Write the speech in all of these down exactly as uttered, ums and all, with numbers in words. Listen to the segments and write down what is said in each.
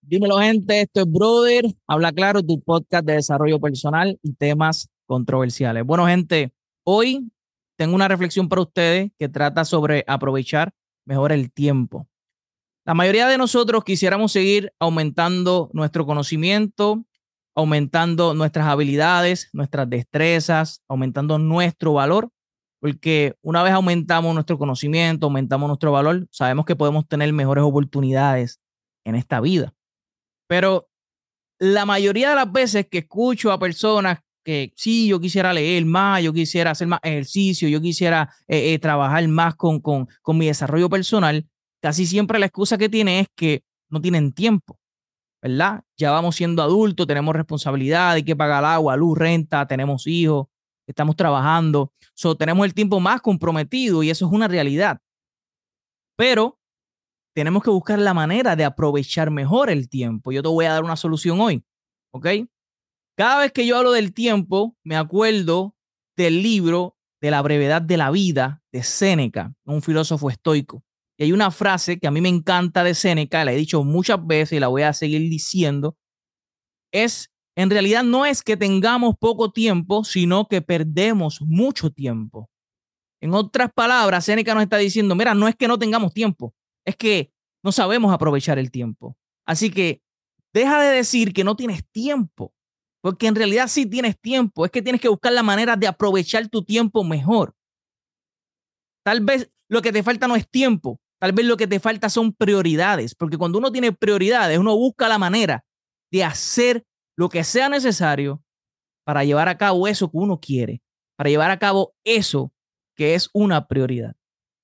Dímelo, gente, esto es Brother, Habla Claro, tu podcast de desarrollo personal y temas controversiales. Bueno, gente, hoy tengo una reflexión para ustedes que trata sobre aprovechar mejor el tiempo. La mayoría de nosotros quisiéramos seguir aumentando nuestro conocimiento, aumentando nuestras habilidades, nuestras destrezas, aumentando nuestro valor, porque una vez aumentamos nuestro conocimiento, aumentamos nuestro valor, sabemos que podemos tener mejores oportunidades en esta vida. Pero la mayoría de las veces que escucho a personas que sí, yo quisiera leer más, yo quisiera hacer más ejercicio, yo quisiera eh, eh, trabajar más con, con, con mi desarrollo personal, casi siempre la excusa que tienen es que no tienen tiempo, ¿verdad? Ya vamos siendo adultos, tenemos responsabilidad, hay que pagar agua, luz, renta, tenemos hijos, estamos trabajando, so, tenemos el tiempo más comprometido y eso es una realidad. Pero tenemos que buscar la manera de aprovechar mejor el tiempo. Yo te voy a dar una solución hoy, ¿ok? Cada vez que yo hablo del tiempo, me acuerdo del libro de la brevedad de la vida de Séneca, un filósofo estoico. Y hay una frase que a mí me encanta de Séneca, la he dicho muchas veces y la voy a seguir diciendo, es, en realidad no es que tengamos poco tiempo, sino que perdemos mucho tiempo. En otras palabras, Séneca nos está diciendo, mira, no es que no tengamos tiempo, es que no sabemos aprovechar el tiempo. Así que deja de decir que no tienes tiempo, porque en realidad sí tienes tiempo, es que tienes que buscar la manera de aprovechar tu tiempo mejor. Tal vez lo que te falta no es tiempo, tal vez lo que te falta son prioridades, porque cuando uno tiene prioridades, uno busca la manera de hacer lo que sea necesario para llevar a cabo eso que uno quiere, para llevar a cabo eso que es una prioridad.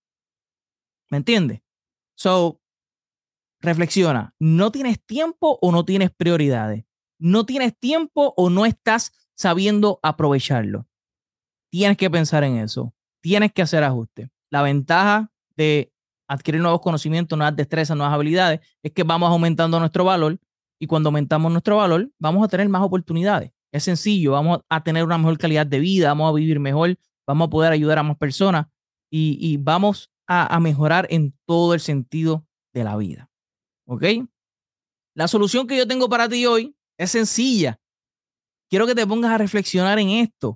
¿Me entiendes? So, reflexiona, ¿no tienes tiempo o no tienes prioridades? ¿No tienes tiempo o no estás sabiendo aprovecharlo? Tienes que pensar en eso. Tienes que hacer ajustes. La ventaja de adquirir nuevos conocimientos, nuevas destrezas, nuevas habilidades, es que vamos aumentando nuestro valor y cuando aumentamos nuestro valor, vamos a tener más oportunidades. Es sencillo, vamos a tener una mejor calidad de vida, vamos a vivir mejor, vamos a poder ayudar a más personas y, y vamos a, a mejorar en todo el sentido de la vida. ¿Ok? La solución que yo tengo para ti hoy es sencilla. Quiero que te pongas a reflexionar en esto.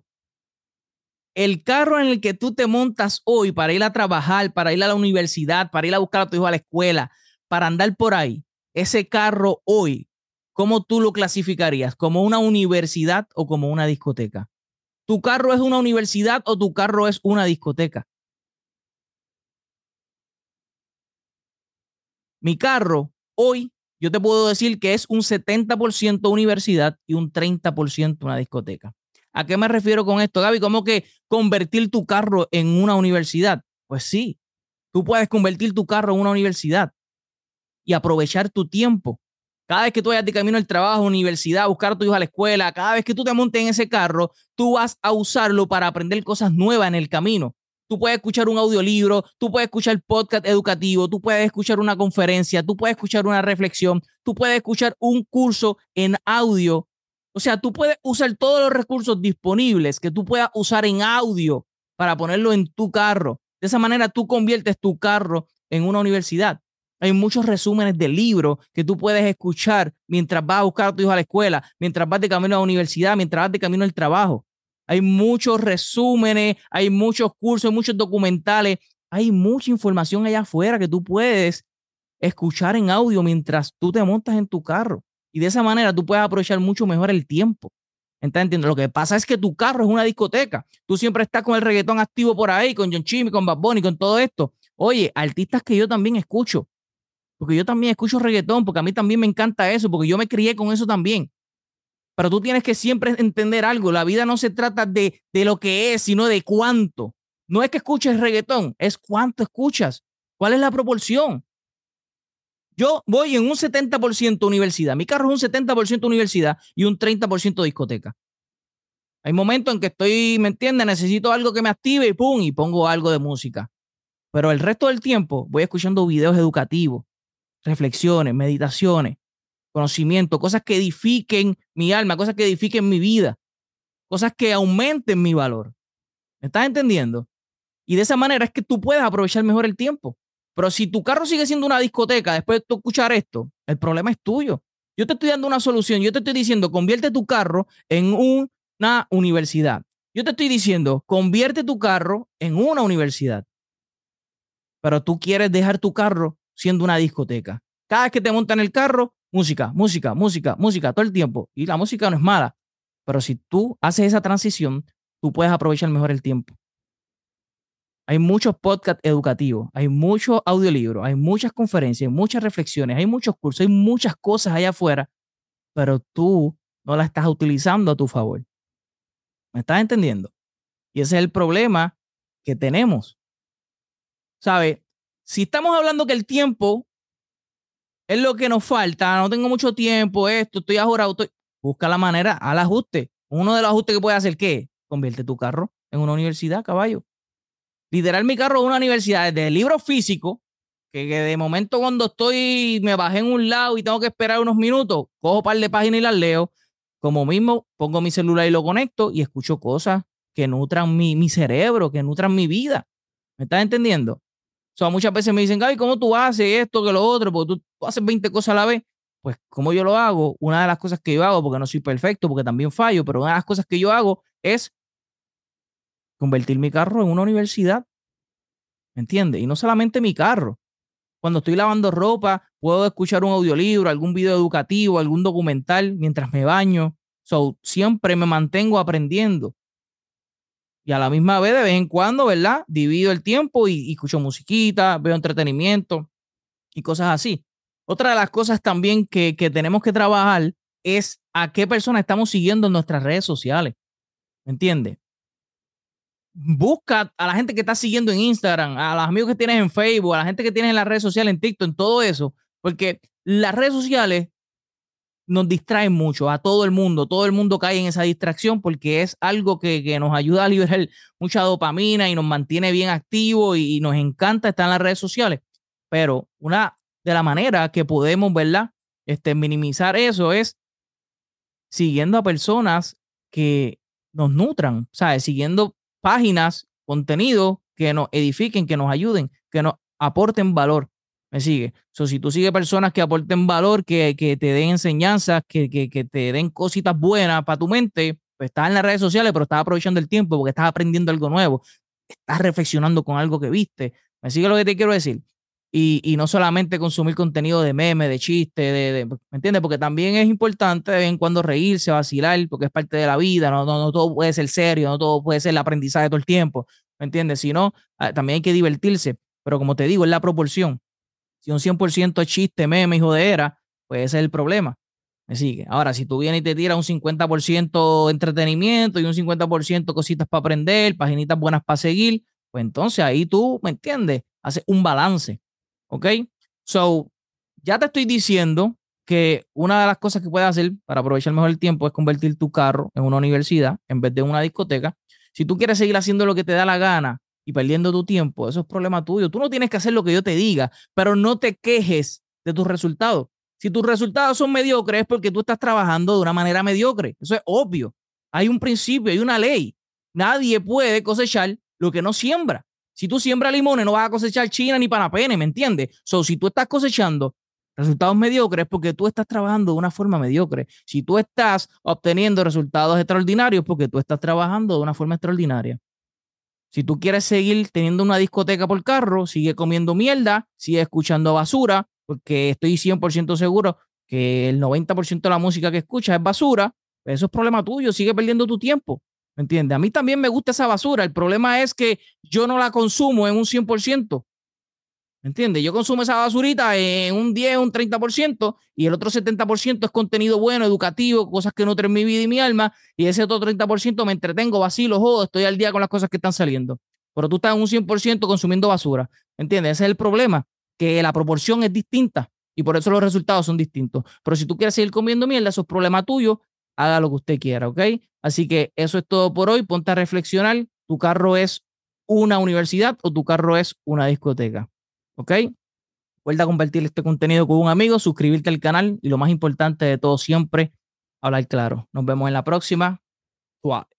El carro en el que tú te montas hoy para ir a trabajar, para ir a la universidad, para ir a buscar a tu hijo a la escuela, para andar por ahí, ese carro hoy, ¿cómo tú lo clasificarías? ¿Como una universidad o como una discoteca? ¿Tu carro es una universidad o tu carro es una discoteca? Mi carro hoy, yo te puedo decir que es un setenta por ciento universidad y un treinta por ciento una discoteca. ¿A qué me refiero con esto, Gaby? ¿Cómo que convertir tu carro en una universidad? Pues sí, tú puedes convertir tu carro en una universidad y aprovechar tu tiempo. Cada vez que tú vayas de camino al trabajo, universidad, buscar a tu hijo a la escuela, cada vez que tú te montes en ese carro, tú vas a usarlo para aprender cosas nuevas en el camino. Tú puedes escuchar un audiolibro, tú puedes escuchar podcast educativo, tú puedes escuchar una conferencia, tú puedes escuchar una reflexión, tú puedes escuchar un curso en audio. O sea, tú puedes usar todos los recursos disponibles que tú puedas usar en audio para ponerlo en tu carro. De esa manera tú conviertes tu carro en una universidad. Hay muchos resúmenes de libros que tú puedes escuchar mientras vas a buscar a tu hijo a la escuela, mientras vas de camino a la universidad, mientras vas de camino al trabajo. Hay muchos resúmenes, hay muchos cursos, hay muchos documentales, hay mucha información allá afuera que tú puedes escuchar en audio mientras tú te montas en tu carro. Y de esa manera tú puedes aprovechar mucho mejor el tiempo. ¿Entiendes? Lo que pasa es que tu carro es una discoteca. Tú siempre estás con el reggaetón activo por ahí, con John Chimmy, con Bad Bunny, con todo esto. Oye, artistas que yo también escucho, porque yo también escucho reggaetón, porque a mí también me encanta eso, porque yo me crié con eso también. Pero tú tienes que siempre entender algo, la vida no se trata de, de lo que es, sino de cuánto. No es que escuches reggaetón, es cuánto escuchas. ¿Cuál es la proporción? Yo voy en un setenta por ciento universidad, mi carro es un setenta por ciento universidad y un treinta por ciento discoteca. Hay momentos en que estoy, ¿me entiendes? Necesito algo que me active y pum, y pongo algo de música. Pero el resto del tiempo voy escuchando videos educativos, reflexiones, meditaciones, conocimiento, cosas que edifiquen mi alma, cosas que edifiquen mi vida, cosas que aumenten mi valor. ¿Me estás entendiendo? Y de esa manera es que tú puedes aprovechar mejor el tiempo. Pero si tu carro sigue siendo una discoteca después de tú escuchar esto, el problema es tuyo. Yo te estoy dando una solución. Yo te estoy diciendo, convierte tu carro en una universidad. Yo te estoy diciendo, convierte tu carro en una universidad. Pero tú quieres dejar tu carro siendo una discoteca. Cada vez que te montan en el carro, música, música, música, música, todo el tiempo. Y la música no es mala. Pero si tú haces esa transición, tú puedes aprovechar mejor el tiempo. Hay muchos podcasts educativos, hay muchos audiolibros, hay muchas conferencias, hay muchas reflexiones, hay muchos cursos, hay muchas cosas allá afuera, pero tú no las estás utilizando a tu favor. ¿Me estás entendiendo? Y ese es el problema que tenemos. ¿Sabes? Si estamos hablando que el tiempo es lo que nos falta, no tengo mucho tiempo, esto, estoy ajorado, estoy... busca la manera al ajuste. Uno de los ajustes que puedes hacer, ¿qué? Convierte tu carro en una universidad, caballo. Literal, mi carro es una universidad de libros físicos, que, que de momento cuando estoy, me bajé en un lado y tengo que esperar unos minutos, cojo un par de páginas y las leo. Como mismo, pongo mi celular y lo conecto y escucho cosas que nutran mi, mi cerebro, que nutran mi vida. ¿Me estás entendiendo? O sea, muchas veces me dicen, Gaby, ¿cómo tú haces esto que lo otro? Porque tú, tú haces veinte cosas a la vez. Pues, ¿cómo yo lo hago? Una de las cosas que yo hago, porque no soy perfecto, porque también fallo, pero una de las cosas que yo hago es convertir mi carro en una universidad. ¿Me entiendes? Y no solamente mi carro. Cuando estoy lavando ropa, puedo escuchar un audiolibro, algún video educativo, algún documental mientras me baño. So, siempre me mantengo aprendiendo. Y a la misma vez, de vez en cuando, ¿verdad? Divido el tiempo y, y escucho musiquita, veo entretenimiento y cosas así. Otra de las cosas también que, que tenemos que trabajar es a qué personas estamos siguiendo en nuestras redes sociales. ¿Me entiendes? Busca a la gente que está siguiendo en Instagram, a los amigos que tienes en Facebook, a la gente que tienes en las redes sociales, en TikTok, en todo eso, porque las redes sociales nos distraen mucho a todo el mundo, todo el mundo cae en esa distracción porque es algo que, que nos ayuda a liberar mucha dopamina y nos mantiene bien activos y, y nos encanta estar en las redes sociales, pero una de las maneras que podemos, ¿verdad? Este, minimizar eso es siguiendo a personas que nos nutran, ¿sabes? Siguiendo páginas, contenido que nos edifiquen, que nos ayuden, que nos aporten valor. ¿Me sigue? So, si tú sigues personas que aporten valor, que, que te den enseñanzas, que, que, que te den cositas buenas para tu mente, pues estás en las redes sociales, pero estás aprovechando el tiempo porque estás aprendiendo algo nuevo, estás reflexionando con algo que viste. ¿Me sigue lo que te quiero decir? Y, y no solamente consumir contenido de meme, de chiste, de, de, ¿me entiendes? Porque también es importante de vez en cuando reírse, vacilar, porque es parte de la vida, no, no, no todo puede ser serio, no todo puede ser el aprendizaje todo el tiempo, ¿me entiendes? Si no, también hay que divertirse, pero como te digo, es la proporción. Si un cien por ciento es chiste, meme y jodera, pues ese es el problema. Me sigue. Ahora, si tú vienes y te tiras un cincuenta por ciento entretenimiento y un cincuenta por ciento cositas para aprender, paginitas buenas para seguir, pues entonces ahí tú, ¿me entiendes? Haces un balance. ¿Ok? So, ya te estoy diciendo que una de las cosas que puedes hacer para aprovechar mejor el tiempo es convertir tu carro en una universidad en vez de una discoteca. Si tú quieres seguir haciendo lo que te da la gana y perdiendo tu tiempo, eso es problema tuyo. Tú no tienes que hacer lo que yo te diga, pero no te quejes de tus resultados. Si tus resultados son mediocres es porque tú estás trabajando de una manera mediocre. Eso es obvio. Hay un principio, hay una ley. Nadie puede cosechar lo que no siembra. Si tú siembras limones, no vas a cosechar china ni panapene, ¿me entiendes? So, si tú estás cosechando resultados mediocres, porque tú estás trabajando de una forma mediocre. Si tú estás obteniendo resultados extraordinarios, porque tú estás trabajando de una forma extraordinaria. Si tú quieres seguir teniendo una discoteca por carro, sigue comiendo mierda, sigue escuchando basura, porque estoy cien por ciento seguro que el noventa por ciento de la música que escuchas es basura. Eso es problema tuyo, sigue perdiendo tu tiempo. ¿Me entiendes? A mí también me gusta esa basura. El problema es que yo no la consumo en un cien por ciento. ¿Me entiendes? Yo consumo esa basurita en un diez, un treinta por ciento y el otro setenta por ciento es contenido bueno, educativo, cosas que nutren mi vida y mi alma. Y ese otro treinta por ciento me entretengo, vacilo, jodo, estoy al día con las cosas que están saliendo. Pero tú estás en un cien por ciento consumiendo basura. ¿Me entiendes? Ese es el problema, que la proporción es distinta y por eso los resultados son distintos. Pero si tú quieres seguir comiendo mierda, eso es problema tuyo. Haga lo que usted quiera, ¿ok? Así que eso es todo por hoy. Ponte a reflexionar. ¿Tu carro es una universidad o tu carro es una discoteca? ¿Ok? Recuerda compartir este contenido con un amigo, suscribirte al canal y lo más importante de todo siempre, hablar claro. Nos vemos en la próxima. Suave.